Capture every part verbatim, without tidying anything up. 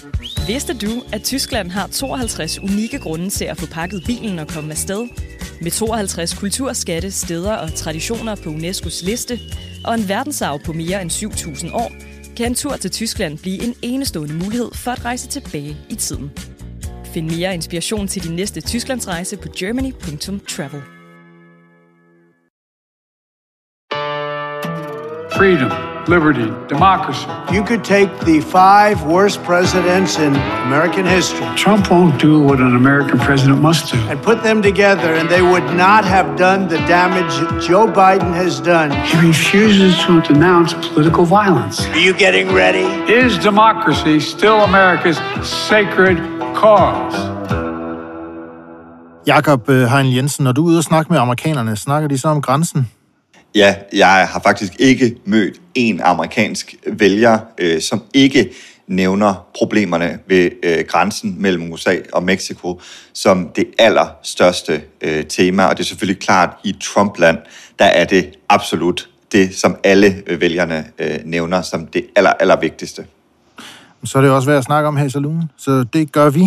Vidste du, at Tyskland har tooghalvtreds unikke grunde til at få pakket bilen og komme afsted? Med tooghalvtreds kulturskatte, steder og traditioner på UNESCO's liste og en verdensarv på mere end syv tusind år, kan en tur til Tyskland blive en enestående mulighed for at rejse tilbage i tiden. Find mere inspiration til din næste Tysklandsrejse på germany punktum travel. Freedom, liberty, democracy. You could take the five worst presidents in American history. Trump won't do what an American president must do. And put them together, and they would not have done the damage Joe Biden has done. He refuses to denounce political violence. Are you getting ready? Is democracy still America's sacred cause? Jakob Hein Jensen, når du er ude og snakke med amerikanerne, snakker de så om grænsen? Ja, jeg har faktisk ikke mødt en amerikansk vælger, øh, som ikke nævner problemerne ved øh, grænsen mellem U S A og Mexico som det allerstørste øh, tema. Og det er selvfølgelig klart, at i Trumpland, der er det absolut det, som alle øh, vælgerne øh, nævner som det aller, aller vigtigste. Så er det også værd at snakke om her i saloonen, så det gør vi.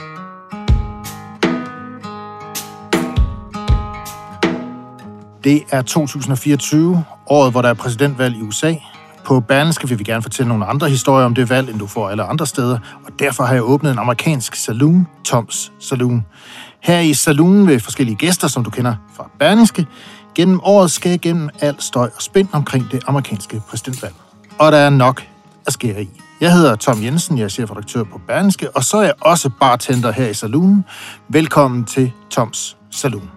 Det er to tusind og fireogtyve, året, hvor der er præsidentvalg i U S A. På Berlingske vil vi gerne fortælle nogle andre historier om det valg, end du får alle andre steder, og derfor har jeg åbnet en amerikansk saloon, Toms Saloon. Her i saloonen vil forskellige gæster, som du kender fra Berlingske, gennem året skal jeg gennem al støj og spænd omkring det amerikanske præsidentvalg. Og der er nok at skære i. Jeg hedder Tom Jensen, jeg er chefredaktør på Berlingske, og så er jeg også bartender her i saloonen. Velkommen til Toms Saloon.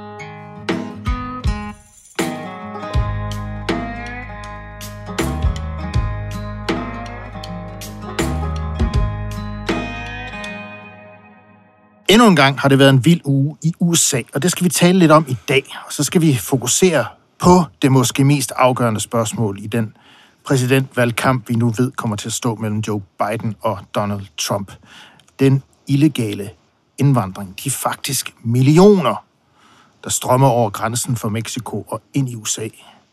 Endnu en gang har det været en vild uge i U S A, og det skal vi tale lidt om i dag. Og så skal vi fokusere på det måske mest afgørende spørgsmål i den præsidentvalgkamp, vi nu ved kommer til at stå mellem Joe Biden og Donald Trump. Den illegale indvandring. De faktisk millioner, der strømmer over grænsen for Mexico og ind i U S A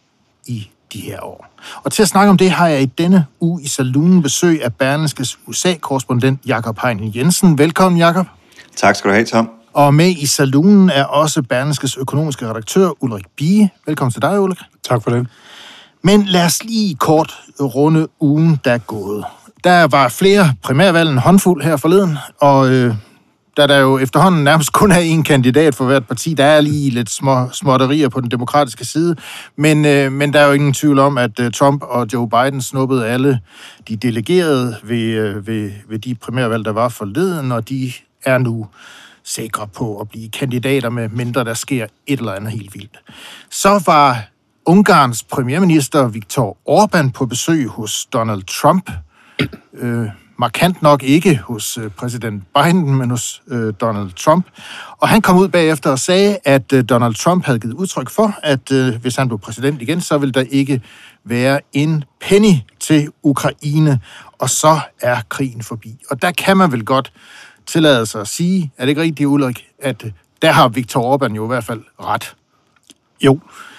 i de her år. Og til at snakke om det har jeg i denne uge i saloonen besøg af Berlingskes U S A-korrespondent Jakob Hein Jensen. Velkommen, Jakob. Tak skal du have, Tom. Og med i saloonen er også Berlingskes økonomiske redaktør Ulrik Bie. Velkommen til dig, Ulrik. Tak for det. Men lad os lige kort runde ugen, der er gået. Der var flere primærvalg, en håndfuld her forleden, og øh, da der jo efterhånden nærmest kun er én kandidat for hvert parti, der er lige lidt små småtterier på den demokratiske side, men, øh, men der er jo ingen tvivl om, at øh, Trump og Joe Biden snuppede alle de delegerede ved, øh, ved, ved de primærvalg, der var forleden, og de er nu sikre på at blive kandidater, med mindre der sker et eller andet helt vildt. Så var Ungarns premierminister Viktor Orbán på besøg hos Donald Trump. Øh, markant nok ikke hos øh, præsident Biden, men hos øh, Donald Trump. Og han kom ud bagefter og sagde, at øh, Donald Trump havde givet udtryk for, at øh, hvis han blev præsident igen, så ville der ikke være en penny til Ukraine, og så er krigen forbi. Og der kan man vel godt tillade sig at sige, er det ikke rigtigt, Ulrik, at der har Viktor Orbán jo i hvert fald ret? Jo.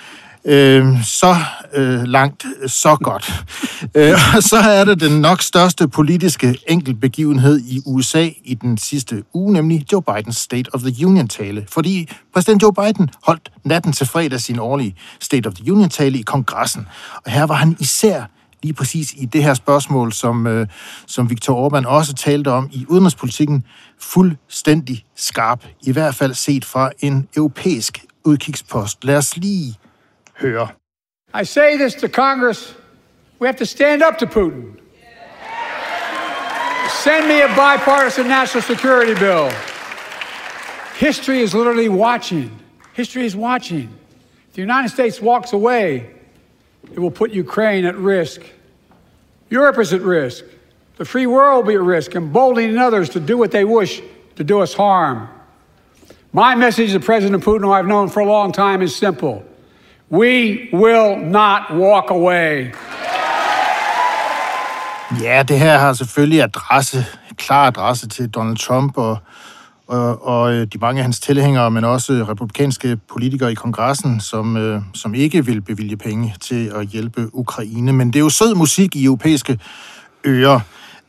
Øh, så øh, langt, så godt. øh, og så er det den nok største politiske enkeltbegivenhed i U S A i den sidste uge, nemlig Joe Bidens State of the Union-tale. Fordi præsident Joe Biden holdt natten til fredag sin årlige State of the Union-tale i kongressen. Og her var han især lige præcis i det her spørgsmål, som, øh, som Viktor Orbán også talte om i udenrigspolitikken, fuldstændig skarp, i hvert fald set fra en europæisk udkigspost. Lad os lige høre. I say this to Congress. We have to stand up to Putin. Send me a bipartisan national security bill. History is literally watching. History is watching. If the United States walks away, it will put Ukraine at risk. Europe is at risk. The free world will be at risk, emboldening others to do what they wish to do us harm. My message to President Putin, who I've known for a long time, is simple. We will not walk away. Ja, det her har selvfølgelig adresse, klar adresse til Donald Trump og, og, og de mange af hans tilhængere, men også republikanske politikere i kongressen, som, øh, som ikke vil bevilge penge til at hjælpe Ukraine. Men det er jo sød musik i europæiske ører.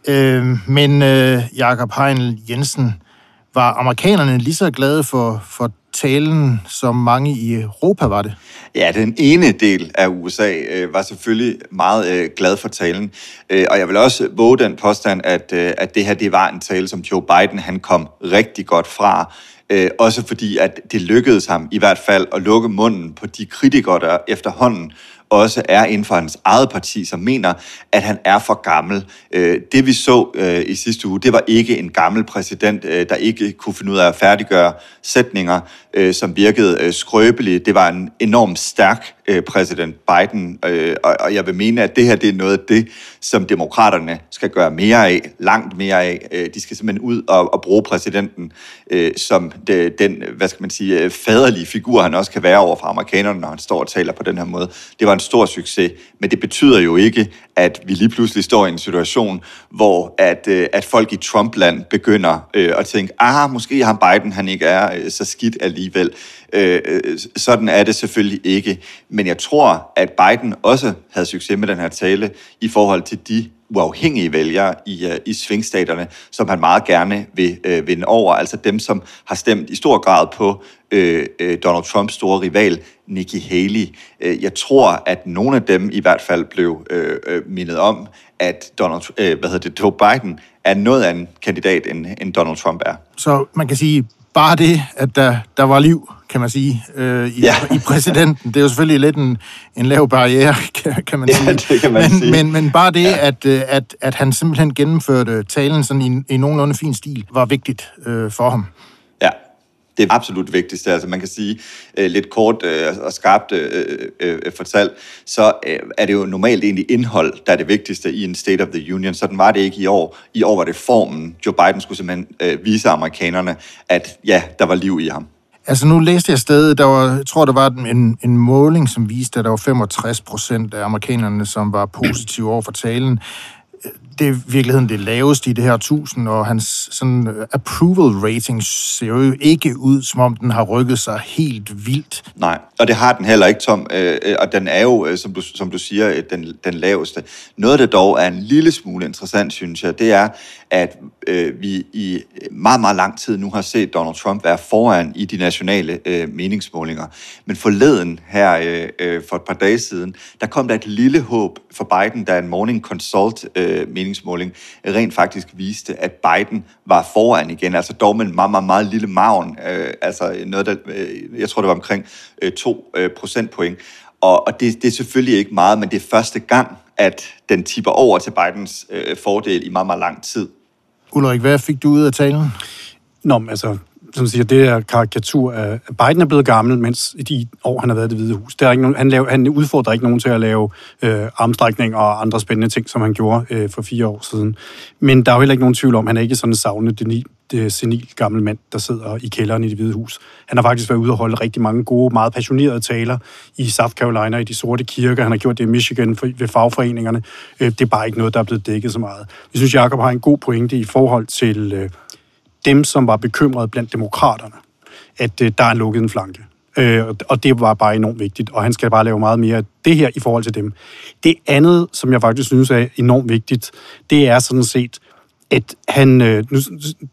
Øh, men øh, Jakob Heinl Jensen, var amerikanerne lige så glade for, for talen, som mange i Europa var det? Ja, den ene del af U S A øh, var selvfølgelig meget øh, glad for talen. Øh, og jeg vil også våge den påstand, at, øh, at det her det var en tale, som Joe Biden han kom rigtig godt fra. Øh, også fordi, at det lykkedes ham i hvert fald at lukke munden på de kritikere, der efterhånden også er inden for hans eget parti, som mener, at han er for gammel. Det vi så i sidste uge, det var ikke en gammel præsident, der ikke kunne finde ud af at færdiggøre sætninger, som virkede skrøbelige. Det var en enormt stærk præsident Biden, og jeg vil mene, at det her det er noget af det, som demokraterne skal gøre mere af, langt mere af. De skal simpelthen ud og, og bruge præsidenten som den, hvad skal man sige, faderlige figur, han også kan være over for amerikanerne, når han står og taler på den her måde. Det var en stor succes, men det betyder jo ikke, at vi lige pludselig står i en situation, hvor at, at folk i Trumpland begynder øh, at tænke, ah, måske ham Biden, han ikke er øh, så skidt alligevel. Øh, sådan er det selvfølgelig ikke. Men jeg tror, at Biden også havde succes med den her tale i forhold til de uafhængige vælgere i, uh, i svingstaterne, som han meget gerne vil uh, vinde over. Altså dem, som har stemt i stor grad på uh, uh, Donald Trumps store rival, Nikki Haley. Uh, jeg tror, at nogle af dem i hvert fald blev uh, uh, mindet om, at Donald, uh, hvad hedder det, Joe Biden er noget af en kandidat, end, end Donald Trump er. Så man kan sige, bare det, at der, der var liv, kan man sige, øh, i, ja. i præsidenten. Det er jo selvfølgelig lidt en, en lav barriere, kan, kan man sige. Ja, det kan man men, sige. Men, men bare det, ja. at, at, at han simpelthen gennemførte talen sådan i, i nogenlunde fin stil, var vigtigt øh, for ham. Ja, det er absolut vigtigste. Altså man kan sige øh, lidt kort øh, og skarpt øh, øh, fortalt, så øh, er det jo normalt egentlig indhold, der er det vigtigste i en State of the Union. Sådan var det ikke i år. I år var det formen. Joe Biden skulle simpelthen øh, vise amerikanerne, at ja, der var liv i ham. Altså nu læste jeg stadig, der var, jeg tror, der var en, en måling, som viste, at der var femogtres procent af amerikanerne, som var positive over for talen. Det er i virkeligheden det laveste i det her tusind, og hans sådan approval rating ser jo ikke ud, som om den har rykket sig helt vildt. Nej, og det har den heller ikke, Tom, øh, og den er jo, øh, som, du, som du siger, den, den laveste. Noget, der dog er en lille smule interessant, synes jeg, det er, at øh, vi i meget, meget lang tid nu har set Donald Trump være foran i de nationale øh, meningsmålinger. Men forleden her øh, for et par dage siden, der kom der et lille håb for Biden, da en Morning Consult øh, meningsmåling rent faktisk viste, at Biden var foran igen, altså dog med en meget, meget, meget lille margen, øh, altså noget, der, øh, jeg tror, det var omkring øh, to øh, procentpoint. Og, og det, det er selvfølgelig ikke meget, men det er første gang, at den tipper over til Bidens øh, fordel i meget, meget lang tid. Ulrik, hvad fik du ud af talen? Nå, altså, som siger, det er karikatur af Biden er blevet gammel, mens i de år, han har været i Det Hvide Hus. Der er ikke nogen, han, laver, han udfordrer ikke nogen til at lave øh, armstrækning og andre spændende ting, som han gjorde øh, for fire år siden. Men der er jo heller ikke nogen tvivl om, han er ikke sådan en savnende, det senil gammel mand, der sidder i kælderen i Det Hvide Hus. Han har faktisk været ude og holde rigtig mange gode, meget passionerede taler i South Carolina, i de sorte kirker. Han har gjort det i Michigan ved fagforeningerne. Det er bare ikke noget, der er blevet dækket så meget. Jeg synes, Jacob har en god pointe i forhold til øh, dem, som var bekymrede blandt demokraterne, at øh, der er lukket en flanke. Øh, og det var bare enormt vigtigt, og han skal bare lave meget mere af det her i forhold til dem. Det andet, som jeg faktisk synes er enormt vigtigt, det er sådan set, at han... Øh, nu,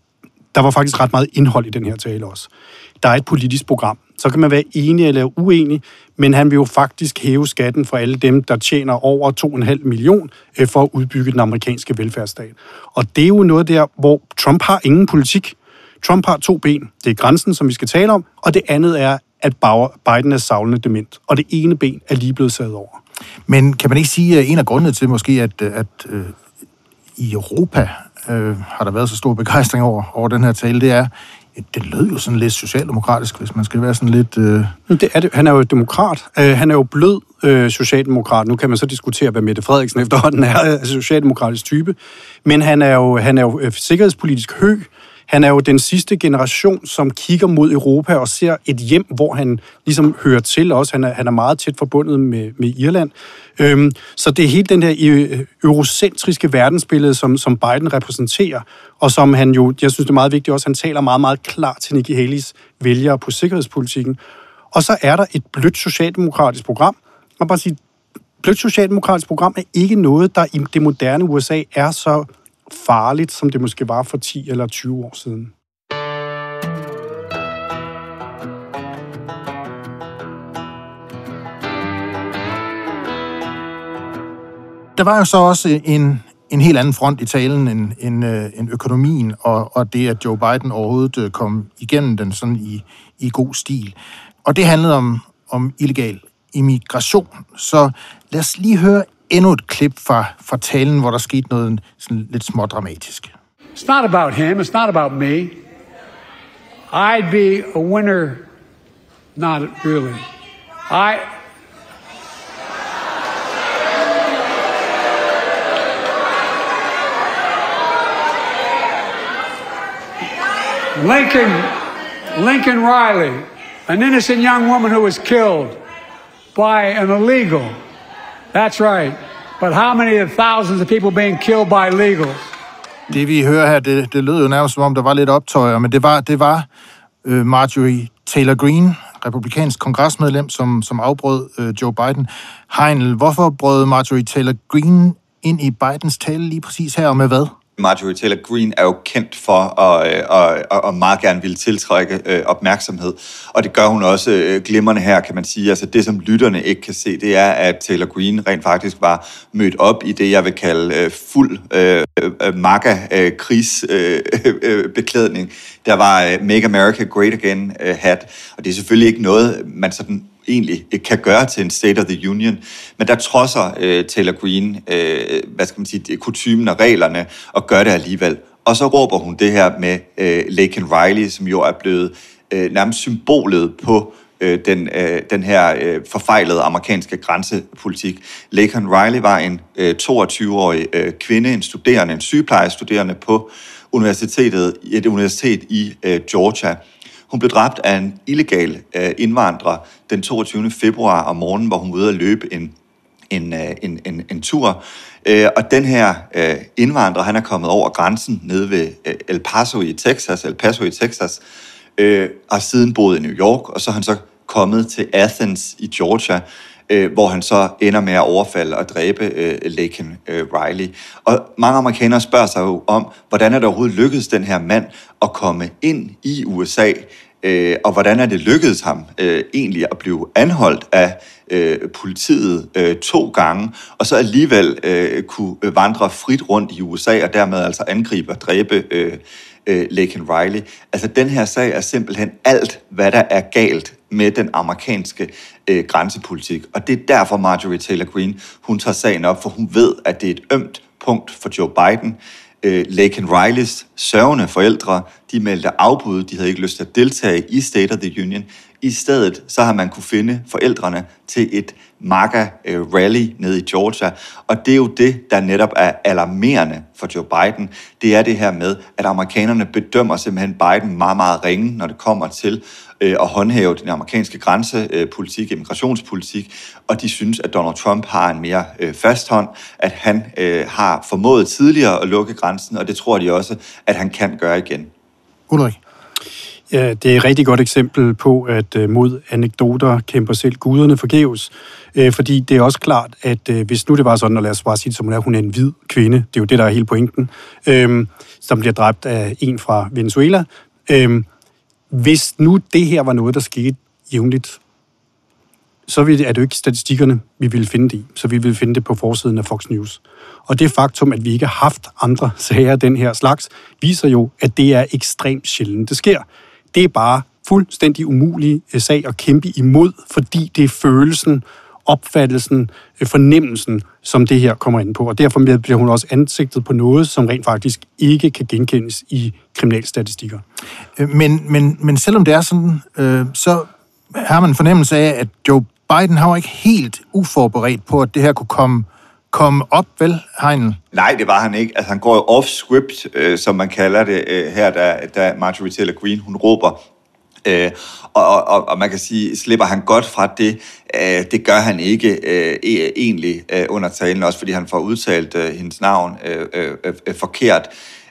der var faktisk ret meget indhold i den her tale også. Der er et politisk program. Så kan man være enig eller uenig, men han vil jo faktisk hæve skatten for alle dem, der tjener over to komma fem million for at udbygge den amerikanske velfærdsstat. Og det er jo noget der, hvor Trump har ingen politik. Trump har to ben. Det er grænsen, som vi skal tale om, og det andet er, at Biden er savlende dement. Og det ene ben er lige blevet sat over. Men kan man ikke sige, at en af grundene til måske, at, at øh, i Europa øh, har der været så stor begejstring over, over den her tale, det er, det lød jo sådan lidt socialdemokratisk, hvis man skal være sådan lidt... Øh... Det er det. Han er jo demokrat. Uh, han er jo blød uh, socialdemokrat. Nu kan man så diskutere, hvad Mette Frederiksen efterhånden er, uh, socialdemokratisk type. Men han er jo, han er jo uh, sikkerhedspolitisk hø. Han er jo den sidste generation, som kigger mod Europa og ser et hjem, hvor han ligesom hører til også. Han er, han er meget tæt forbundet med, med Irland. Øhm, så det er helt den der eurocentriske verdensbillede, som, som Biden repræsenterer, og som han jo, jeg synes det er meget vigtigt også, han taler meget, meget klart til Nikki Haley's vælgere på sikkerhedspolitikken. Og så er der et blødt socialdemokratisk program. Man bare sige, blødt socialdemokratisk program er ikke noget, der i det moderne U S A er så farligt, som det måske var for ti eller tyve år siden. Der var jo så også en, en helt anden front i talen end, end, end økonomien, og, og det, at Joe Biden overhovedet kom igennem den sådan i, i god stil. Og det handlede om, om illegal immigration. Så lad os lige høre endnu et klip fra, fra talen, hvor der skete noget sådan lidt smådramatisk. It's not about him. It's not about me. I'd be a winner. Not really. I... Lincoln, Lincoln Riley, an innocent young woman who was killed by an illegal. That's right. But how many of thousands of people being killed by illegals? Det vi hører her, det, det lød jo nærmest som om, der var lidt optøjer, men det var, det var øh, Marjorie Taylor Greene, republikansk kongresmedlem, som, som afbrød øh, Joe Biden. Heinl, hvorfor brød Marjorie Taylor Greene ind i Bidens tale lige præcis her, og med hvad? Marjorie Taylor Greene er jo kendt for at, at, at, at meget gerne ville tiltrække opmærksomhed, og det gør hun også glimrende her, kan man sige. Altså det, som lytterne ikke kan se, det er, at Taylor Greene rent faktisk var mødt op i det, jeg vil kalde fuld uh, MAGA-krigsbeklædning. Uh, Der var uh, Make America Great Again uh, hat, og det er selvfølgelig ikke noget, man sådan egentlig kan gøre til en State of the Union, men der trodser øh, Taylor Greene, øh, hvad skal man sige, kutymen og reglerne, og gør det alligevel. Og så råber hun det her med øh, Lincoln Riley, som jo er blevet øh, nærmest symbolet på øh, den, øh, den her øh, forfejlede amerikanske grænsepolitik. Lincoln Riley var en øh, toogtyve-årig øh, kvinde, en studerende, en sygeplejestuderende på universitetet, et universitet i øh, Georgia. Hun blev dræbt af en illegal øh, indvandrer den toogtyvende februar om morgenen, hvor hun var ude at løbe en, en, en, en, en tur. Øh, og den her øh, indvandrer, han er kommet over grænsen nede ved øh, El Paso i Texas, El Paso i Texas, øh, og siden boet i New York, og så er han så kommet til Athens i Georgia, øh, hvor han så ender med at overfalde og dræbe øh, Lincoln øh, Riley. Og mange amerikanere spørger sig jo om, hvordan er det overhovedet lykkedes den her mand at komme ind i U S A, øh, og hvordan er det lykkedes ham øh, egentlig at blive anholdt af øh, politiet øh, to gange, og så alligevel øh, kunne vandre frit rundt i U S A, og dermed altså angribe og dræbe øh, øh, Lincoln Riley. Altså den her sag er simpelthen alt, hvad der er galt med den amerikanske øh, grænsepolitik. Og det er derfor Marjorie Taylor Greene, hun tager sagen op, for hun ved, at det er et ømt punkt for Joe Biden. Øh, Lincoln Rileys sørgende forældre, de meldte afbud, de havde ikke lyst til at deltage i State of the Union. I stedet så har man kunne finde forældrene til et MAGA-rally nede i Georgia. Og det er jo det, der netop er alarmerende for Joe Biden. Det er det her med, at amerikanerne bedømmer simpelthen Biden meget, meget ringe, når det kommer til øh, at håndhæve den amerikanske grænsepolitik, immigrationspolitik. Og de synes, at Donald Trump har en mere øh, fast hånd, at han øh, har formået tidligere at lukke grænsen, og det tror de også, at han kan gøre igen. Ulrik? Ja, det er et rigtig godt eksempel på, at uh, mod anekdoter kæmper selv guderne forgæves. Uh, fordi det er også klart, at uh, hvis nu det var sådan, og lad os bare sige det som hun er, hun er en hvid kvinde, det er jo det, der er hele pointen, uh, som bliver dræbt af en fra Venezuela. Uh, hvis nu det her var noget, der skete jævnligt, så er det jo ikke statistikkerne, vi ville finde det i. Så vi ville finde det på forsiden af Fox News. Og det faktum, at vi ikke har haft andre sager af den her slags, viser jo, at det er ekstremt sjældent, det sker. Det er bare fuldstændig umulig sag at kæmpe imod, fordi det er følelsen, opfattelsen, fornemmelsen, som det her kommer ind på. Og derfor bliver hun også ansigtet på noget, som rent faktisk ikke kan genkendes i kriminalstatistikker. Men, men, men selvom det er sådan, øh, så har man en fornemmelse af, at Joe Biden har jo ikke helt uforberedt på, at det her kunne komme, komme op, vel, Heinl? Nej, det var han ikke. Altså, han går jo off-script, øh, som man kalder det øh, her, da, da Marjorie Taylor Greene, hun råber. Øh, og, og, og man kan sige, slipper han godt fra det. Øh, det gør han ikke øh, egentlig øh, under talen, også fordi han får udtalt øh, hendes navn øh, øh, øh, forkert.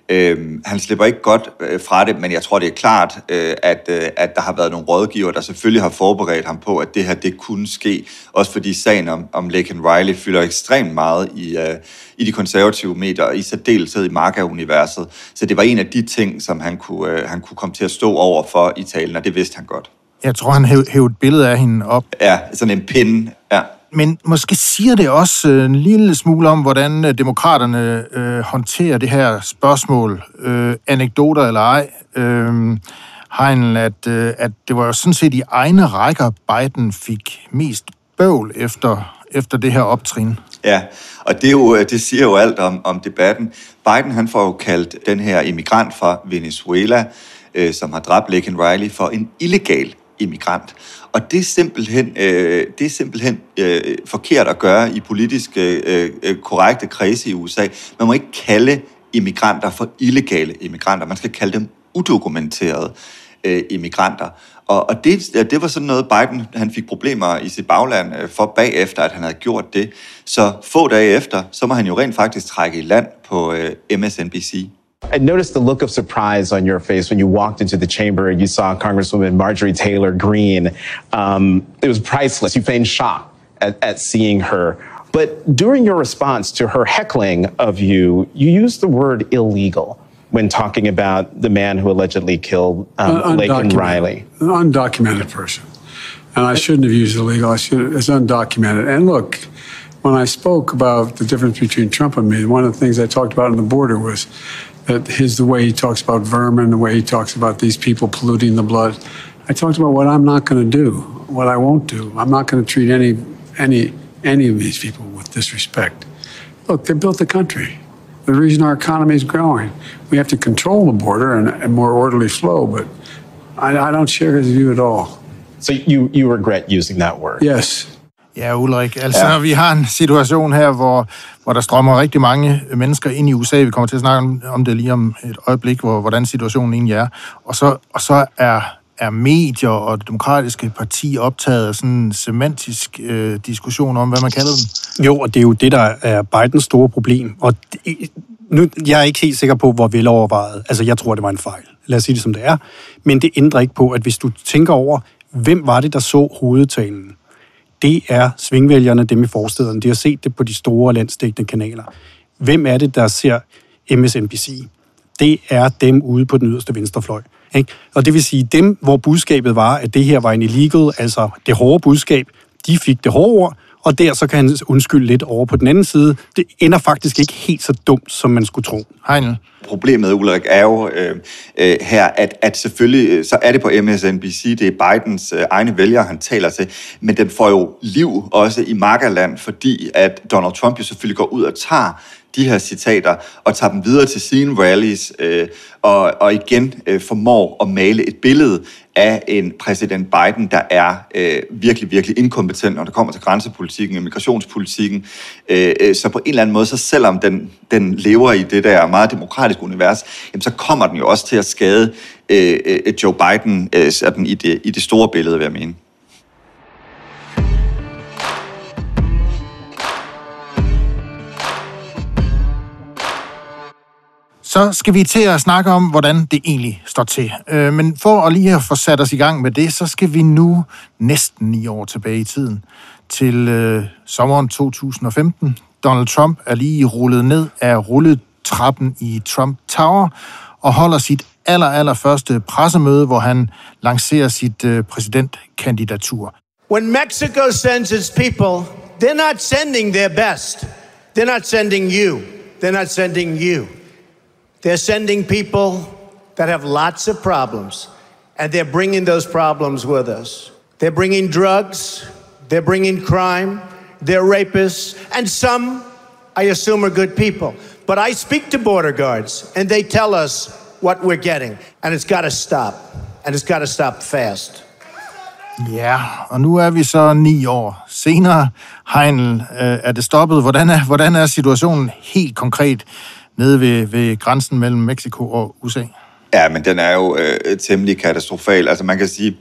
Øhm, han slipper ikke godt øh, fra det, men jeg tror, det er klart, øh, at, øh, at der har været nogle rådgiver, der selvfølgelig har forberedt ham på, at det her, det kunne ske. Også fordi sagen om, om Laken Riley fylder ekstremt meget i, øh, i de konservative medier, og i særdeleshed i MAGA-universet. Så det var en af de ting, som han kunne, øh, han kunne komme til at stå over for i talen, og det vidste han godt. Jeg tror, han hævde et billede af hende op. Ja, sådan en pinde, ja. Men måske siger det også en lille smule om, hvordan demokraterne øh, håndterer det her spørgsmål, øh, anekdoter eller ej, øh, Heinl, at, øh, at det var jo sådan set i egne rækker, Biden fik mest bøvl efter, efter det her optrin. Ja, og det, er jo, det siger jo alt om, om debatten. Biden, han får jo kaldt den her immigrant fra Venezuela, øh, som har dræbt Laken Riley, for en illegal immigrant. Og det er simpelthen, øh, det er simpelthen øh, forkert at gøre i politisk øh, øh, korrekte kredse i U S A. Man må ikke kalde immigranter for illegale immigranter. Man skal kalde dem udokumenterede øh, immigranter. Og, og det, det var sådan noget, Biden han fik problemer i sit bagland for bagefter, at han havde gjort det. Så få dage efter, så må han jo rent faktisk trække i land på øh, M S N B C. I noticed the look of surprise on your face when you walked into the chamber and you saw Congresswoman Marjorie Taylor Greene. Um, it was priceless. You feigned shock at, at seeing her. But during your response to her heckling of you, you used the word illegal when talking about the man who allegedly killed um, Laken Riley. An undocumented person. And I shouldn't have used illegal. I should, it's undocumented. And look, when I spoke about the difference between Trump and me, one of the things I talked about on the border was that his, the way he talks about vermin, the way he talks about these people polluting the blood. I talked about what I'm not going to do, what I won't do. I'm not going to treat any, any, any of these people with disrespect. Look, they built the country. The reason our economy is growing. We have to control the border and a more orderly flow, but I, I don't share his view at all. So you, you regret using that word? Yes. Ja, Ulrik, altså ja. Vi har en situation her, hvor, hvor der strømmer rigtig mange mennesker ind i U S A. Vi kommer til at snakke om, om det lige om et øjeblik, hvor, hvordan situationen egentlig er. Og så, og så er, er medier og det demokratiske parti optaget af sådan en semantisk øh, diskussion om, hvad man kalder den. Jo, og det er jo det, der er Bidens store problem. Og det, nu, jeg er ikke helt sikker på, hvor velovervejet. Altså, jeg tror, det var en fejl. Lad os sige det, som det er. Men det ændrer ikke på, at hvis du tænker over, hvem var det, der så hovedtalen? Det er svingvælgerne, dem i forstederne. De har set det på de store landsdækkende kanaler. Hvem er det, der ser M S N B C? Det er dem ude på den yderste venstrefløj. Ikke? Og det vil sige, dem, hvor budskabet var, at det her var en illegal, altså det hårde budskab, de fik det hårde ord, og der så kan han undskylde lidt over på den anden side. Det ender faktisk ikke helt så dumt, som man skulle tro. Heinl. Problemet, Ulrik, er jo øh, øh, her, at, at selvfølgelig, så er det på M S N B C, det er Bidens øh, egne vælgere, han taler til, men den får jo liv også i MAGA-land, fordi at Donald Trump jo selvfølgelig går ud og tager de her citater og tager dem videre til sine rallies, øh, og, og igen øh, formår at male et billede af en præsident Biden, der er øh, virkelig, virkelig inkompetent, når det kommer til grænsepolitikken og migrationspolitikken. Øh, så på en eller anden måde, så selvom den, den lever i det der meget demokratiske univers, jamen, så kommer den jo også til at skade øh, Joe Biden øh, sådan i, det, i det store billede, vil jeg mene. Så skal vi til at snakke om, hvordan det egentlig står til. Men for at lige at få sat os i gang med det, så skal vi nu næsten ni år tilbage i tiden til øh, sommeren to tusind og femten. Donald Trump er lige rullet ned af rulletrappen i Trump Tower og holder sit aller, aller første pressemøde, hvor han lancerer sit øh, præsidentkandidatur. When Mexico sends its people, they're not sending their best. They're not sending you. They're not sending you. They're sending people that have lots of problems, and they're bringing those problems with us. They're bringing drugs, they're bringing crime, they're rapists, and some, I assume, are good people. But I speak to border guards, and they tell us what we're getting, and it's got to stop, and it's got to stop fast. Ja, og nu er vi så ni år senere. Heinl, øh, er det stoppet? Hvordan er, hvordan er situationen helt konkret nede ved, ved grænsen mellem Mexico og U S A? Ja, men den er jo øh, temmelig katastrofal. Altså man kan sige,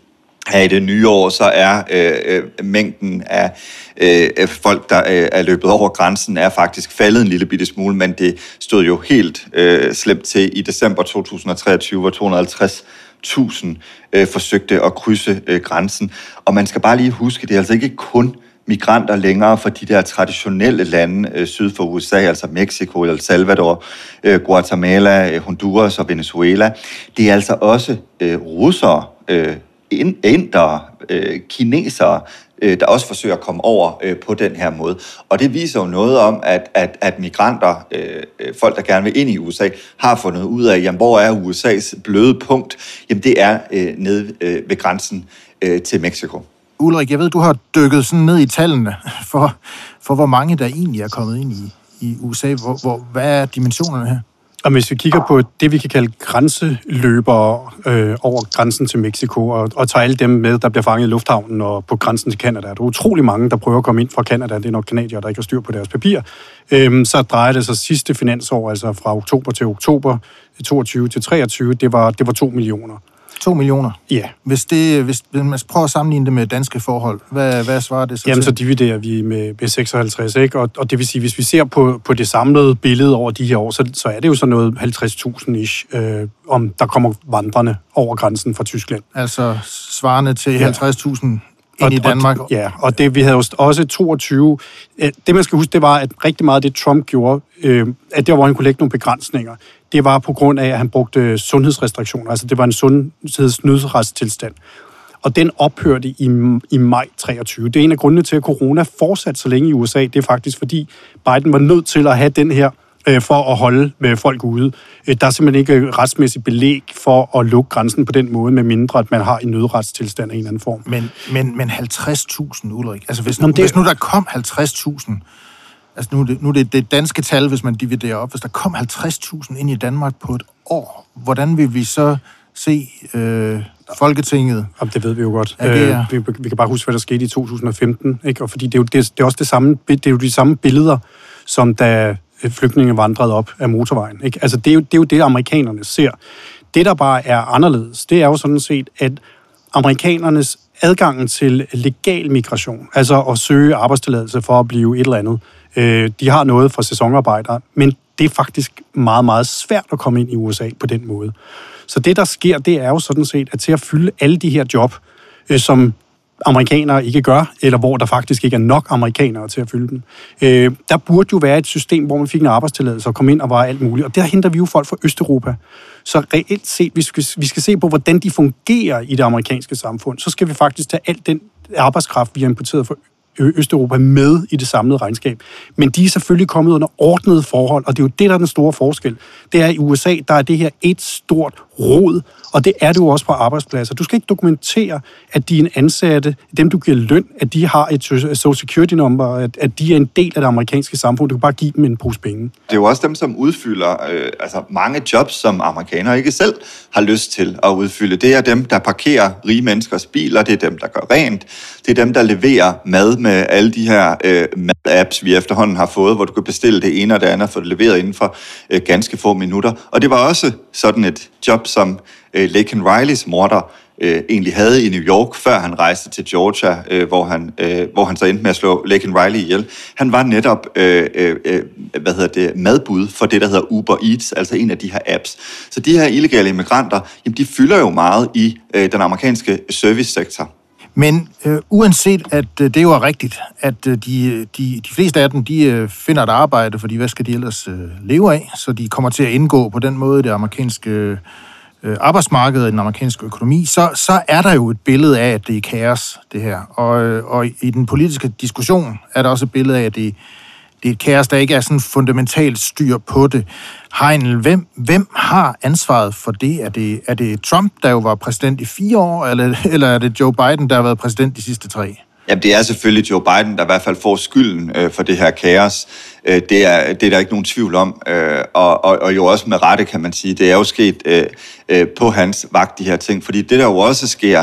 at i det nye år, så er øh, øh, mængden af øh, folk, der øh, er løbet over grænsen, er faktisk faldet en lille bitte smule, men det stod jo helt øh, slemt til i december to tusind og treogtyve, hvor to hundrede og halvtreds tusind øh, forsøgte at krydse øh, grænsen. Og man skal bare lige huske, det er altså ikke kun migranter længere fra de der traditionelle lande øh, syd for U S A, altså Mexico, El Salvador, øh, Guatemala, øh, Honduras og Venezuela. Det er altså også øh, russere, øh, indere, øh, kinesere, øh, der også forsøger at komme over øh, på den her måde. Og det viser jo noget om, at, at, at migranter, øh, folk der gerne vil ind i U S A, har fundet ud af, jamen, hvor er U S A's bløde punkt? Jamen det er øh, nede øh, ved grænsen øh, til Mexico. Ulrik, jeg ved, du har dykket sådan ned i tallene for, for hvor mange der egentlig er kommet ind i, i U S A. Hvor, hvor, hvad er dimensionerne her? Og hvis vi kigger på det, vi kan kalde grænseløbere øh, over grænsen til Mexico, og, og tager alle dem med, der bliver fanget i lufthavnen og på grænsen til Canada. Der er utrolig mange, der prøver at komme ind fra Canada. Det er nok kanadier, der ikke har styr på deres papir. Øhm, så drejer det sig sidste finansår, altså fra oktober til oktober toogtyve til treogtyve, det var, det var to millioner. To millioner? Ja. Hvis, det, hvis man prøver at sammenligne det med danske forhold, hvad, hvad svarer det så Jamen, til? så dividerer vi med, med seksoghalvtreds, ikke? Og, og det vil sige, hvis vi ser på, på det samlede billede over de her år, så, så er det jo sådan noget halvtreds tusind-ish, øh, om der kommer vandrende over grænsen fra Tyskland. Altså svarende til ja. halvtreds tusind ind og, i Danmark? Og, ja, og det, vi havde jo også toogtyve. Det, man skal huske, det var, at rigtig meget af det, Trump gjorde, øh, at der, hvor han kunne lægge nogle begrænsninger, det var på grund af, at han brugte sundhedsrestriktioner. Altså, det var en sundhedsnødsretstilstand. Og den ophørte i, i maj treogtyve. Det er en af grundene til, at corona fortsat så længe i U S A. Det er faktisk, fordi Biden var nødt til at have den her øh, for at holde med folk ude. Øh, der er simpelthen ikke retsmæssigt belæg for at lukke grænsen på den måde, med mindre at man har en nødretstilstand af en eller anden form. Men, men, men halvtreds tusind, Ulrik. Altså, hvis, Nå, nu, det... hvis nu der kom halvtreds tusind... Altså nu er det, nu er det det danske tal, hvis man dividerer op. Hvis der kom halvtreds tusind ind i Danmark på et år, hvordan vil vi så se øh, Folketinget? Jamen, det ved vi jo godt. Øh, vi, vi kan bare huske, hvad der skete i to tusind og femten. Ikke? Og fordi det er, jo, det, det er også det samme, det er jo de samme billeder, som da flygtninge vandrede op af motorvejen. Ikke? Altså, det er, jo, det er jo det, amerikanerne ser. Det, der bare er anderledes, det er jo sådan set, at amerikanernes adgangen til legal migration, altså at søge arbejdstilladelse for at blive et eller andet, øh, de har noget for sæsonarbejdere, men det er faktisk meget, meget svært at komme ind i U S A på den måde. Så det, der sker, det er jo sådan set, at til at fylde alle de her job, øh, som amerikanere ikke gør, eller hvor der faktisk ikke er nok amerikanere til at fylde dem. Øh, der burde jo være et system, hvor man fik en arbejdstilladelse og kom ind og var alt muligt. Og der henter vi jo folk fra Østeuropa. Så reelt set, hvis vi, vi skal se på, hvordan de fungerer i det amerikanske samfund, så skal vi faktisk tage alt den arbejdskraft, vi har importeret fra Østeuropa med i det samlede regnskab. Men de er selvfølgelig kommet under ordnede forhold, og det er jo det, der er den store forskel. Det er i U S A, der er det her et stort rod, og det er det jo også på arbejdspladser. Du skal ikke dokumentere, at dine ansatte, dem du giver løn, at de har et social security number, at, at de er en del af det amerikanske samfund. Du kan bare give dem en pose penge. Det er jo også dem, som udfylder øh, altså mange jobs, som amerikanere ikke selv har lyst til at udfylde. Det er dem, der parkerer rige menneskers biler, det er dem, der gør rent, det er dem, der leverer mad med alle de her øh, mad-apps, vi efterhånden har fået, hvor du kan bestille det ene og det andet og få det leveret inden for øh, ganske få minutter. Og det var også sådan et job, som øh, Laken Rileys morder øh, egentlig havde i New York, før han rejste til Georgia, øh, hvor, han, øh, hvor han så endte med at slå Laken Riley ihjel. Han var netop øh, øh, hvad hedder det, madbud for det, der hedder Uber Eats, altså en af de her apps. Så de her illegale immigranter, jamen, de fylder jo meget i øh, den amerikanske servicesektor. Men øh, uanset at øh, det jo er rigtigt, at øh, de, de, de fleste af dem, de øh, finder et arbejde, fordi hvad skal de ellers øh, leve af? Så de kommer til at indgå på den måde i det amerikanske øh, arbejdsmarked og den amerikanske økonomi, så, så er der jo et billede af, at det er kaos, det her. Og, øh, og i den politiske diskussion er der også et billede af, at det, det er et kaos, der ikke er sådan fundamentalt styr på det. Heinl, hvem, hvem har ansvaret for det? Er, det? er det Trump, der jo var præsident i fire år, eller, eller er det Joe Biden, der har været præsident de sidste tre? Jamen, det er selvfølgelig Joe Biden, der i hvert fald får skylden øh, for det her kaos. Øh, det, er, det er der ikke nogen tvivl om. Øh, og, og, og jo også med rette, kan man sige. Det er jo sket øh, øh, på hans vagt, de her ting. Fordi det, der jo også sker,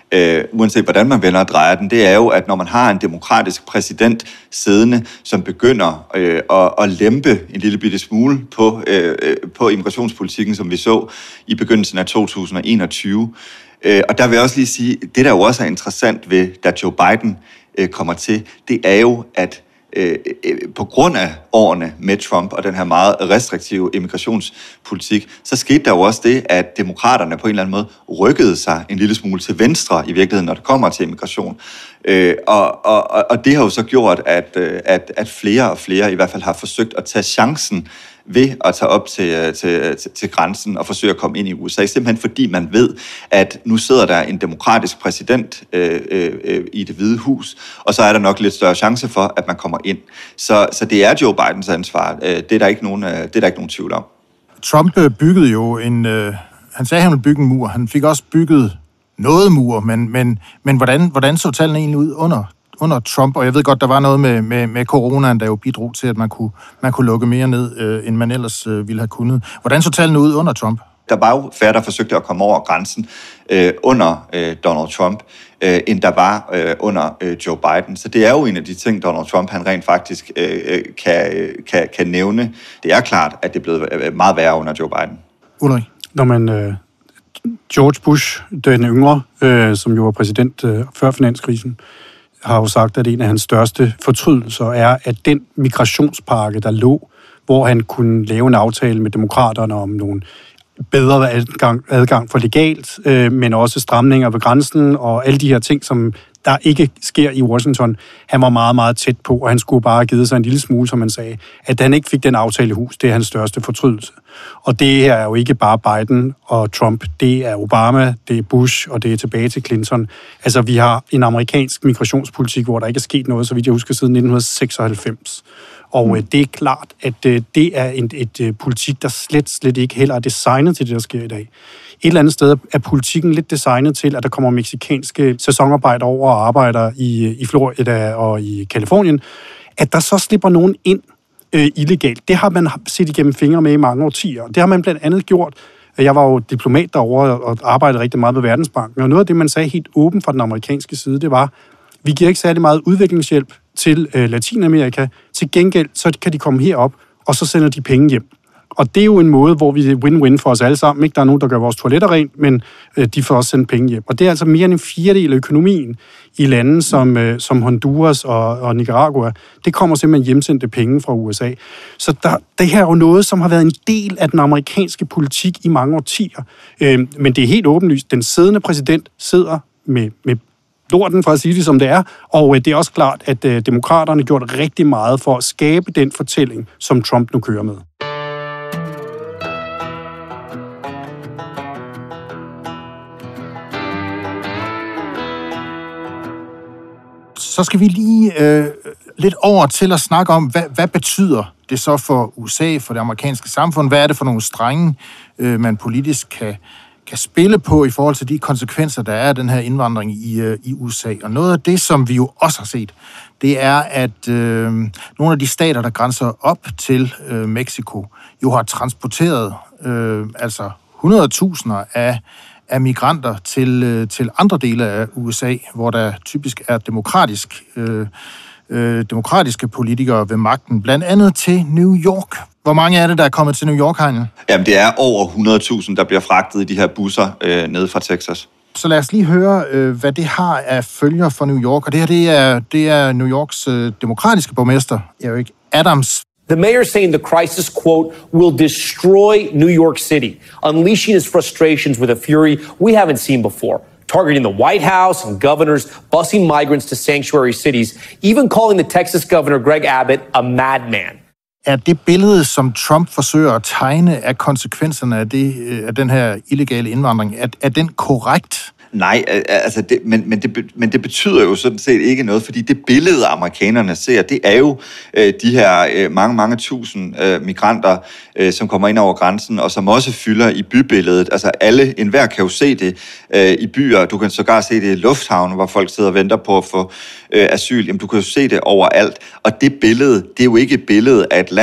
øh, uanset hvordan man vender og drejer den, det er jo, at når man har en demokratisk præsident siddende, som begynder øh, at, at lempe en lille bitte smule på, øh, på immigrationspolitikken, som vi så i begyndelsen af to tusind og enogtyve. Øh, og der vil jeg også lige sige, det der jo også er interessant ved, da Joe Biden øh, kommer til, det er jo, at øh, øh, på grund af årene med Trump og den her meget restriktive immigrationspolitik, så skete der jo også det, at demokraterne på en eller anden måde rykkede sig en lille smule til venstre i virkeligheden, når det kommer til immigration. Øh, og, og, og det har jo så gjort, at, at, at flere og flere i hvert fald har forsøgt at tage chancen ved at tage op til, til, til, til grænsen og forsøge at komme ind i U S A, simpelthen fordi man ved, at nu sidder der en demokratisk præsident øh, øh, i Det Hvide Hus, og så er der nok lidt større chance for, at man kommer ind. Så, så det er Joe Bidens ansvar. Det er der ikke nogen, det er der ikke nogen tvivl om. Trump byggede jo en... Øh, han sagde, at han ville bygge en mur. Han fik også bygget noget mur, men, men, men hvordan, hvordan så tallene egentlig ud under under Trump, og jeg ved godt, der var noget med, med, med coronaen, der jo bidrog til, at man kunne, man kunne lukke mere ned, øh, end man ellers øh, ville have kunnet. Hvordan så tallene ud under Trump? Der var jo færre, der forsøgte at komme over grænsen øh, under øh, Donald Trump, øh, end der var øh, under øh, Joe Biden. Så det er jo en af de ting, Donald Trump han rent faktisk øh, kan, kan, kan nævne. Det er klart, at det er blevet meget værre under Joe Biden. Ulrik? Når man... Øh, George Bush, den yngre, øh, som jo var præsident øh, før finanskrisen, har jo sagt, at en af hans største fortrydelser er, at den migrationspakke, der lå, hvor han kunne lave en aftale med demokraterne om nogle bedre adgang, adgang for legalt, øh, men også stramninger ved grænsen og alle de her ting, som der ikke sker i Washington. Han var meget, meget tæt på, og han skulle bare have givet sig en lille smule, som man sagde. At han ikke fik den aftale i hus, det er hans største fortrydelse. Og det her er jo ikke bare Biden og Trump, det er Obama, det er Bush, og det er tilbage til Clinton. Altså, vi har en amerikansk migrationspolitik, hvor der ikke er sket noget, så vidt jeg husker, siden nitten seksoghalvfems. Og mm. det er klart, at det er en, et, et politik, der slet, slet ikke heller er designet til det, der sker i dag. Et eller andet sted er politikken lidt designet til, at der kommer mexikanske sæsonarbejdere over og arbejder i, i Florida og i Kalifornien, at der så slipper nogen ind øh, illegalt. Det har man set igennem fingre med i mange årtier. Det har man blandt andet gjort. Jeg var jo diplomat derovre og arbejdede rigtig meget med Verdensbanken, og noget af det, man sagde helt åbent fra den amerikanske side, det var, vi giver ikke særlig meget udviklingshjælp til øh, Latinamerika. Til gengæld, så kan de komme herop, og så sender de penge hjem. Og det er jo en måde, hvor vi er win-win for os alle sammen. Ikke? Der er nogen, der gør vores toiletter rent, men øh, de får også sendt penge hjem. Og det er altså mere end en fjerdedel af økonomien i lande som, øh, som Honduras og, og Nicaragua. Det kommer simpelthen hjemsendte penge fra U S A. Så der, det her er jo noget, som har været en del af den amerikanske politik i mange årtier. Øh, men det er helt åbenlyst. Den siddende præsident sidder med, med lorten, for at sige det som det er, og øh, det er også klart, at øh, demokraterne har gjort rigtig meget for at skabe den fortælling, som Trump nu kører med. Så skal vi lige øh, lidt over til at snakke om, hvad, hvad betyder det så for U S A, for det amerikanske samfund? Hvad er det for nogle strenge, øh, man politisk kan, kan spille på i forhold til de konsekvenser, der er af den her indvandring i, øh, i U S A? Og noget af det, som vi jo også har set, det er, at øh, nogle af de stater, der grænser op til øh, Mexico, jo har transporteret øh, altså hundrede tusinder af af migranter til, til andre dele af U S A, hvor der typisk er demokratisk, øh, øh, demokratiske politikere ved magten, blandt andet til New York. Hvor mange er det, der er kommet til New York, Heine? Jamen, det er over hundrede tusind, der bliver fragtet i de her busser øh, nede fra Texas. Så lad os lige høre, øh, hvad det har af følger for New York. Og det her, det er, det er New Yorks øh, demokratiske borgmester, Eric Adams. The mayor saying the crisis, quote, will destroy New York City, unleashing his frustrations with a fury we haven't seen before, targeting the White House and governors, busing migrants to sanctuary cities, even calling the Texas governor Greg Abbott a madman. Er det billede, som Trump forsøger at tegne af konsekvenserne af, det, af den her illegale indvandring, er, er den korrekt? Nej, altså det, men, men, det, men det betyder jo sådan set ikke noget, fordi det billede, amerikanerne ser, det er jo øh, de her øh, mange, mange tusind øh, migranter, øh, som kommer ind over grænsen, og som også fylder i bybilledet. Altså alle, enhver kan jo se det øh, i byer. Du kan sågar se det i lufthavnen, hvor folk sidder og venter på at få øh, asyl. Jamen, du kan jo se det overalt. Og det billede, det er jo ikke et billede af et land,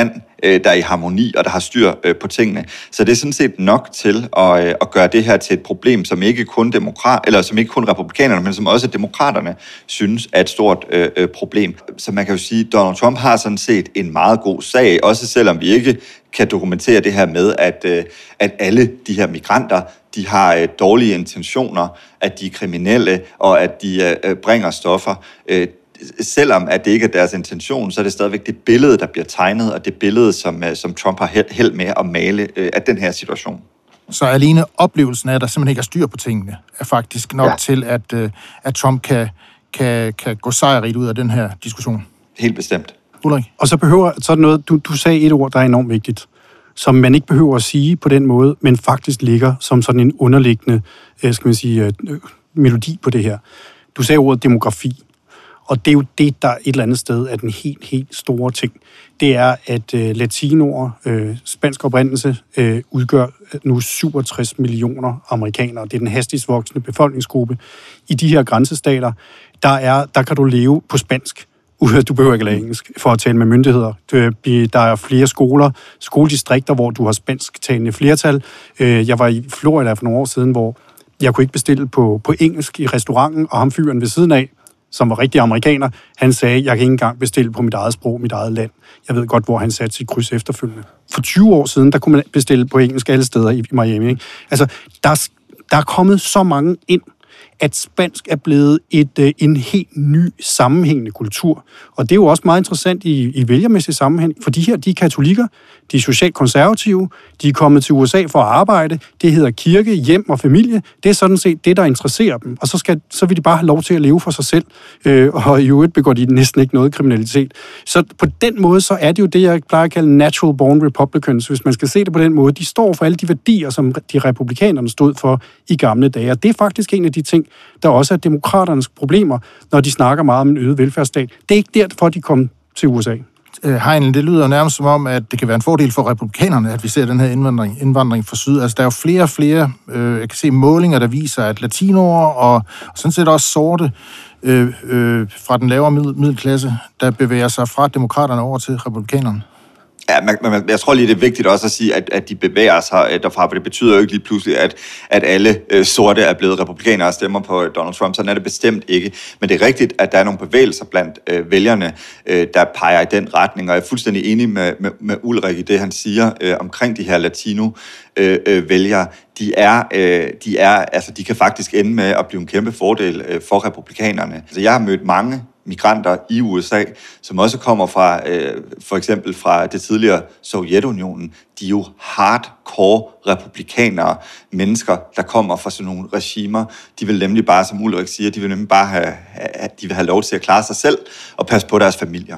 øh, der er i harmoni, og der har styr øh, på tingene. Så det er sådan set nok til at, øh, at gøre det her til et problem, som ikke kun demokrat, eller som ikke kun republikanerne, men som også demokraterne synes er et stort øh, øh, problem. Så man kan jo sige, at Donald Trump har sådan set en meget god sag, også selvom vi ikke kan dokumentere det her med, at, øh, at alle de her migranter, de har øh, dårlige intentioner, at de er kriminelle, og at de øh, bringer stoffer. Øh, selvom at det ikke er deres intention, så er det stadigvæk det billede, der bliver tegnet, og det billede, som, øh, som Trump har held med at male øh, af den her situation. Så alene oplevelsen af, at der simpelthen ikke er styr på tingene, er faktisk nok ja. til, at, øh, at Trump kan, kan, kan gå sejrigt ud af den her diskussion. Helt bestemt. Ulrik? Og så behøver, så er det noget, du, du sagde et ord, der er enormt vigtigt, som man ikke behøver at sige på den måde, men faktisk ligger som sådan en underliggende, skal man sige, øh, melodi på det her. Du sagde ordet demografi, og det er jo det, der et eller andet sted er den helt, helt store ting. Det er, at øh, latinoer, øh, spansk oprindelse, øh, udgør nu syvogtres millioner amerikanere. Det er den hastigst voksende befolkningsgruppe. I de her grænsestater, der, er, der kan du leve på spansk. Du behøver ikke lære engelsk for at tale med myndigheder. Der er flere skoler, skoledistrikter, hvor du har spansktalende flertal. Jeg var i Florida for nogle år siden, hvor jeg kunne ikke bestille på, på engelsk i restauranten, og ham fyren ved siden af, som var rigtig amerikaner, han sagde, jeg kan ikke engang bestille på mit eget sprog, mit eget land. Jeg ved godt, hvor han satte sit kryds efterfølgende. For tyve år siden, der kunne man bestille på engelsk alle steder i Miami. Ikke? Altså, der, der er kommet så mange ind, at spansk er blevet et, en helt ny sammenhængende kultur. Og det er jo også meget interessant i, i vælgermæssig sammenhæng, for de her, de er katolikker, de er socialt konservative, de er kommet til U S A for at arbejde, det hedder kirke, hjem og familie, det er sådan set det, der interesserer dem. Og så, skal, så vil de bare have lov til at leve for sig selv, øh, og i øvrigt begår de næsten ikke noget kriminalitet. Så på den måde, så er det jo det, jeg plejer at kalde natural born republicans, hvis man skal se det på den måde. De står for alle de værdier, som de republikanerne stod for i gamle dage, og det er faktisk en af de ting, der også er demokraternes problemer, når de snakker meget om en øget velfærdsstat. Det er ikke derfor, de kom til U S A. Heinle, det lyder nærmest som om, at det kan være en fordel for republikanerne, at vi ser den her indvandring, indvandring fra syd. Altså, der er jo flere og flere, øh, jeg kan se målinger, der viser, at latinoer og, og sådan set også sorte øh, øh, fra den lavere middel, middelklasse, der bevæger sig fra demokraterne over til republikanerne. Ja, man, man, jeg tror lige, det er vigtigt også at sige, at, at de bevæger sig derfra, for det betyder jo ikke lige pludselig, at, at alle øh, sorte er blevet republikanere og stemmer på Donald Trump. Sådan er det bestemt ikke. Men det er rigtigt, at der er nogle bevægelser blandt øh, vælgerne, øh, der peger i den retning, og jeg er fuldstændig enig med, med, med Ulrik i det, han siger øh, omkring de her latino-vælgere. Øh, de er, øh, de er, altså de kan faktisk ende med at blive en kæmpe fordel øh, for republikanerne. Altså, jeg har mødt mange migranter i U S A, som også kommer fra, øh, for eksempel fra det tidligere Sovjetunionen. De er jo hardcore republikanere, mennesker, der kommer fra sådan nogle regimer. De vil nemlig bare, som Ulrik siger, de vil nemlig bare have, have, de vil have lov til at klare sig selv og passe på deres familier.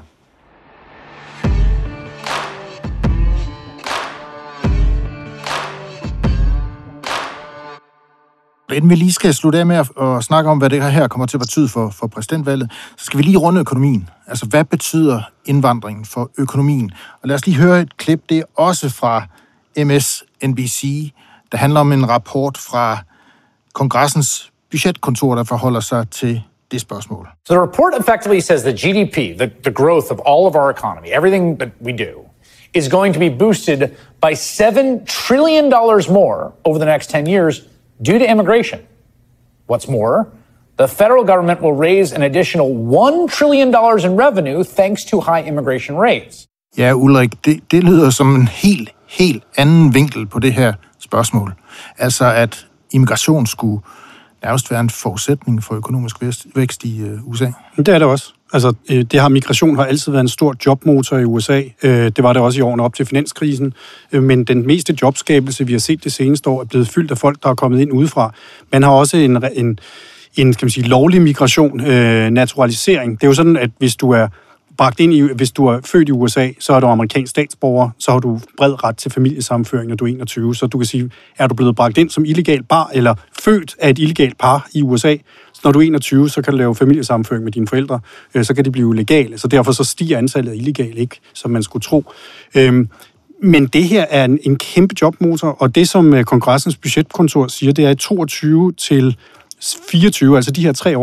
Inden vi lige skal slutte af med at, at snakke om, hvad det her kommer til at betyde for, for præsidentvalget, så skal vi lige runde økonomien. Altså, hvad betyder indvandringen for økonomien? Og lad os lige høre et klip, det er også fra M S N B C, der handler om en rapport fra kongressens budgetkontor, der forholder sig til det spørgsmål. So the report effectively says that G D P, the, the growth of all of our economy, everything that we do, is going to be boosted by seven trillion dollars more over the next ten years, due to immigration. What's more, the federal government will raise an additional one trillion dollars in revenue thanks to high immigration rates. Ja, Ulrik, det, det lyder som en helt, helt anden vinkel på det her spørgsmål. Altså, at immigration skulle nærmest være en forudsætning for økonomisk vækst i uh, U S A. Det er det også. Altså, det har migration har altid været en stor jobmotor i U S A. Det var det også i årene op til finanskrisen. Men den meste jobskabelse, vi har set det seneste år, er blevet fyldt af folk, der er kommet ind udefra. Man har også en, en, en skal man sige, lovlig migration, øh, naturalisering. Det er jo sådan, at hvis du er bragt ind i, hvis du er født i U S A, så er du amerikansk statsborger, så har du bred ret til familiesammenføring, når du er enogtyve. Så du kan sige, er du blevet bragt ind som illegal par, eller født af et illegalt par i U S A, så når du er enogtyve, så kan du lave familiesammenføring med dine forældre, så kan de blive legale. Så derfor så stiger antallet af illegale ikke, som man skulle tro. Men det her er en, en kæmpe jobmotor, og det som kongressens budgetkontor siger, det er i toogtyve til fireogtyve, altså de her tre år,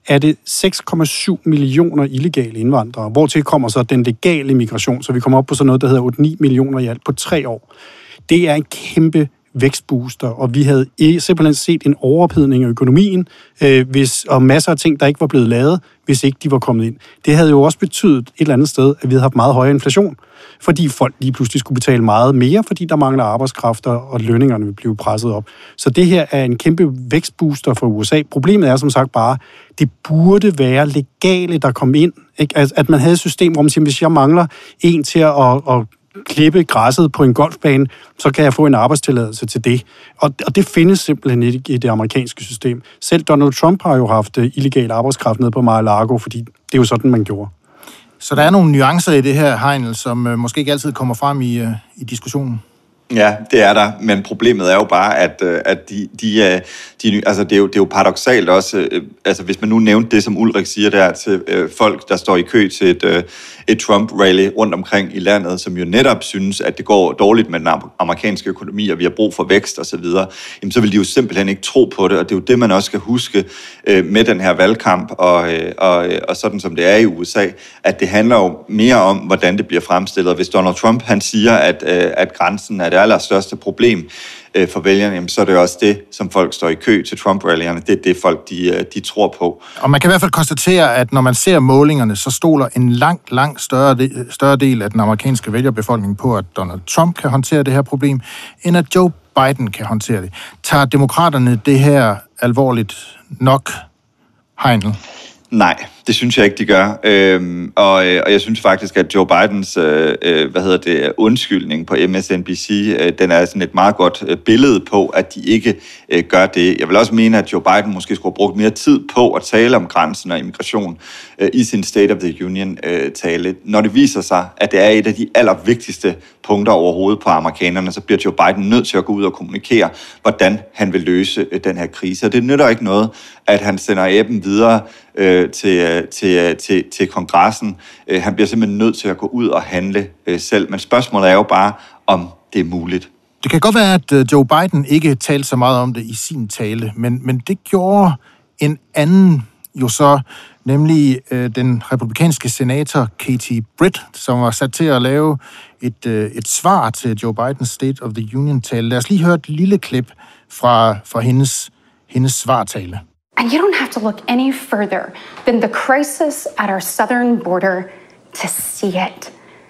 er det seks komma syv millioner illegale indvandrere, hvortil kommer så den legale migration, så vi kommer op på sådan noget, der hedder otte ni millioner i alt på tre år. Det er en kæmpe vækstbooster, og vi havde simpelthen set en overophedning af økonomien, øh, hvis, og masser af ting, der ikke var blevet lavet, hvis ikke de var kommet ind. Det havde jo også betydet et eller andet sted, at vi havde haft meget højere inflation, fordi folk lige pludselig skulle betale meget mere, fordi der mangler arbejdskraft, og lønningerne vil blive presset op. Så det her er en kæmpe vækstbooster for U S A. Problemet er som sagt bare, det burde være legale, der kom ind. Ikke? At, at man havde et system, hvor man siger, hvis jeg mangler en til at, at, at klippe græsset på en golfbane, så kan jeg få en arbejdstilladelse til det. Og, og det findes simpelthen ikke i det amerikanske system. Selv Donald Trump har jo haft illegal arbejdskraft nede på Mar-a-Lago, fordi det er jo sådan, man gjorde. Så der er nogle nuancer i det her, Heinl, som øh, måske ikke altid kommer frem i, øh, i diskussionen. Ja, det er der, men problemet er jo bare, at, at de, de, de, altså det, er jo, det er jo paradoksalt også, altså hvis man nu nævnte det, som Ulrik siger der, til øh, folk, der står i kø til et, øh, et Trump-rally rundt omkring i landet, som jo netop synes, at det går dårligt med den amerikanske økonomi, og vi har brug for vækst og så videre, jamen så vil de jo simpelthen ikke tro på det, og det er jo det, man også skal huske øh, med den her valgkamp, og, øh, og, og sådan som det er i U S A, at det handler jo mere om, hvordan det bliver fremstillet. Hvis Donald Trump, han siger, at, øh, at grænsen er det allerstørste problem øh, for vælgerne, jamen, så er det også det, som folk står i kø til Trump-rallyerne. Det er det, folk de, de tror på. Og man kan i hvert fald konstatere, at når man ser målingerne, så stoler en langt, langt større, de, større del af den amerikanske vælgerbefolkning på, at Donald Trump kan håndtere det her problem, end at Joe Biden kan håndtere det. Tager demokraterne det her alvorligt nok, Heinl? Nej, det synes jeg ikke, de gør. Øhm, og, og jeg synes faktisk, at Joe Bidens øh, hvad hedder det, undskyldning på M S N B C, øh, den er sådan et meget godt øh, billede på, at de ikke øh, gør det. Jeg vil også mene, at Joe Biden måske skulle have brugt mere tid på at tale om grænsen og immigration øh, i sin State of the Union-tale. Øh, Når det viser sig, at det er et af de allervigtigste punkter overhovedet på amerikanerne, så bliver Joe Biden nødt til at gå ud og kommunikere, hvordan han vil løse øh, den her krise. Og det nytter ikke noget, at han sender æben videre øh, til, til, til, til kongressen. Øh, han bliver simpelthen nødt til at gå ud og handle øh, selv. Men spørgsmålet er jo bare, om det er muligt. Det kan godt være, at Joe Biden ikke talte så meget om det i sin tale, men, men det gjorde en anden jo så, nemlig øh, den republikanske senator Katie Britt, som var sat til at lave et, øh, et svar til Joe Bidens State of the Union-tale. Lad os lige høre et lille klip fra, fra hendes, hendes svartale. And you don't have to look any further than the crisis at our southern border to see it.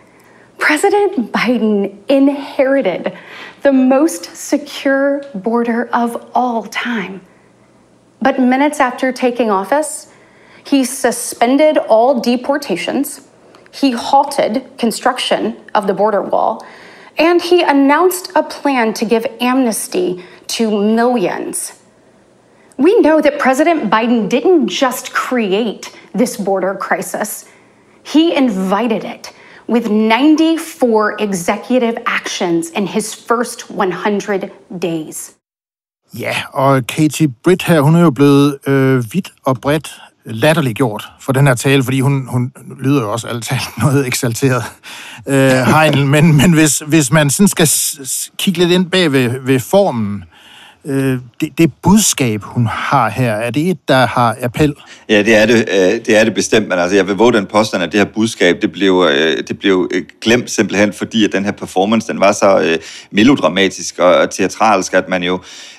President Biden inherited the most secure border of all time. But minutes after taking office, he suspended all deportations, he halted construction of the border wall, and he announced a plan to give amnesty to millions. We know that President Biden didn't just create this border crisis. He invited it with ninety-four executive actions in his first hundred days. Ja, og Katie Britt her, hun er jo blevet øh, vidt og bredt latterliggjort for den her tale, fordi hun, hun lyder jo også altid noget eksalteret, øh, Heinl. Men, men hvis, hvis man sådan skal s- kigge lidt ind bag ved, ved formen, øh, det, det budskab, hun har her, er det et, der har appel? Ja, det er det, det er det bestemt, men altså, jeg vil våge den påstand, at det her budskab, det blev, det blev glemt simpelthen, fordi at den her performance, den var så melodramatisk og teatralsk, at man jo,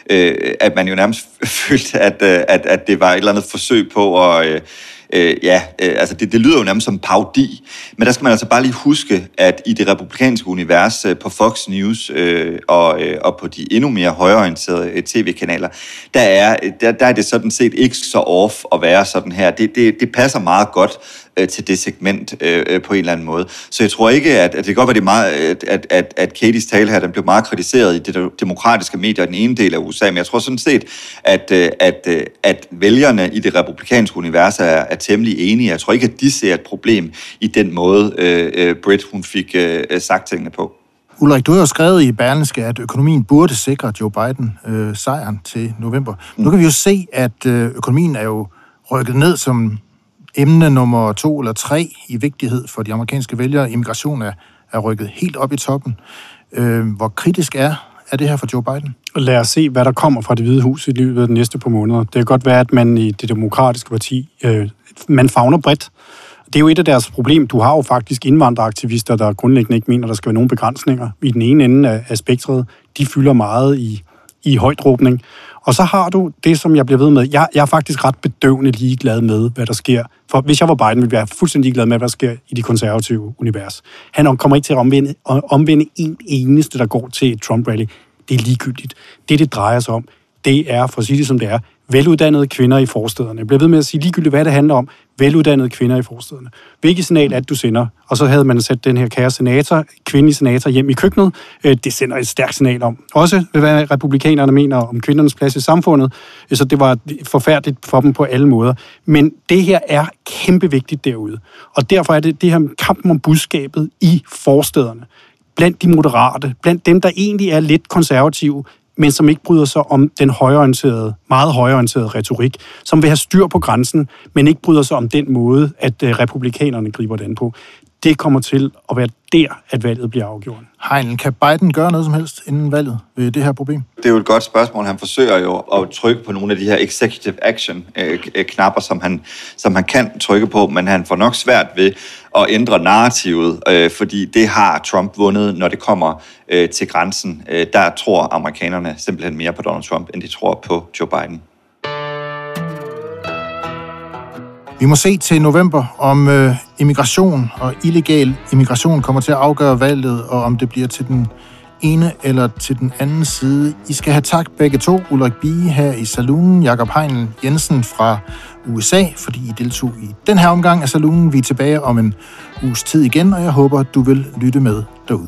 at man jo nærmest følte, at, at, at det var et eller andet forsøg på at... Øh, ja, øh, altså det, det lyder jo nærmest som parodi, men der skal man altså bare lige huske, at i det republikanske univers øh, på Fox News øh, og, øh, og på de endnu mere højreorienterede øh, tv-kanaler, der er, der, der er det sådan set ikke så off at være sådan her. Det, det, det passer meget godt øh, til det segment øh, på en eller anden måde. Så jeg tror ikke, at, at det kan godt være, det er meget, at, at, at Katies tale her, den blev meget kritiseret i det demokratiske medier, den ene del af U S A, men jeg tror sådan set, at, at, at vælgerne i det republikanske univers er, er temmelig enige. Jeg tror ikke, at de ser et problem i den måde, øh, Britt, hun fik øh, sagt tingene på. Ulrik, du har jo skrevet i Berlingske, at økonomien burde sikre Joe Biden øh, sejren til november. Mm. Nu kan vi jo se, at øh, økonomien er jo rykket ned som emne nummer to eller tre i vigtighed for de amerikanske vælgere. Immigration er, er rykket helt op i toppen. Øh, hvor kritisk er, af det her for Joe Biden? Lad os se, hvad der kommer fra Det Hvide Hus i løbet af de næste par måneder. Det kan godt være, at man i det demokratiske parti, øh, man favner bredt. Det er jo et af deres problem. Du har jo faktisk indvandreraktivister, der grundlæggende ikke mener, der skal være nogen begrænsninger i den ene ende af, af spektret. De fylder meget i, i højtråbning. Og så har du det, som jeg bliver ved med. Jeg, jeg er faktisk ret bedøvende ligeglad med, hvad der sker. For hvis jeg var Biden, ville jeg være fuldstændig ligeglad med, hvad der sker i det konservative univers. Han kommer ikke til at omvende, omvende en eneste, der går til et Trump-rally. Det er ligegyldigt. Det, det drejer sig om, det er, for at sige det som det er, veluddannede kvinder i forstederne. Jeg bliver ved med at sige ligegyldigt, hvad det handler om. Veluddannede kvinder i forstederne. Hvilket signal er det, du sender? Og så havde man sat den her kære senator, kvindelig senator, hjem i køkkenet. Det sender et stærkt signal om. Også hvad republikanerne mener om kvindernes plads i samfundet. Så det var forfærdeligt for dem på alle måder. Men det her er kæmpe vigtigt derude. Og derfor er det det her kampen om budskabet i forstederne. Blandt de moderate, blandt dem, der egentlig er lidt konservative, men som ikke bryder sig om den højreorienterede, meget højreorienterede retorik, som vil have styr på grænsen, men ikke bryder sig om den måde, at republikanerne griber den på. Det kommer til at være der, at valget bliver afgjort. Heinl, kan Biden gøre noget som helst inden valget ved det her problem? Det er jo et godt spørgsmål. Han forsøger jo at trykke på nogle af de her executive action-knapper, som han, som han kan trykke på, men han får nok svært ved at ændre narrativet, øh, fordi det har Trump vundet, når det kommer øh, til grænsen. Øh, der tror amerikanerne simpelthen mere på Donald Trump, end de tror på Joe Biden. Vi må se til november, om øh, immigration og illegal immigration kommer til at afgøre valget, og om det bliver til den ene eller til den anden side. I skal have tak begge to, Ulrik Bie her i Saloonen, Jakob Heinl Jensen fra U S A, fordi I deltog i den her omgang af Saloonen. Vi er tilbage om en uges tid igen, og jeg håber, du vil lytte med derude.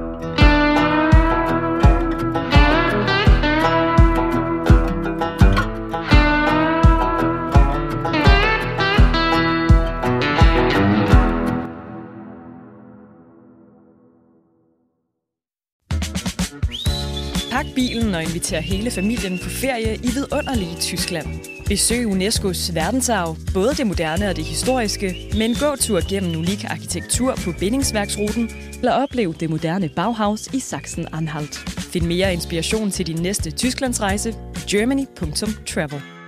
Pak bilen og inviter hele familien på ferie i vidunderlige Tyskland. Besøg UNESCO's verdensarv, både det moderne og det historiske, med en gåtur gennem unik arkitektur på bindingsværksruten, eller oplev det moderne Bauhaus i Sachsen-Anhalt. Find mere inspiration til din næste Tysklandsrejse på germany punktum travel.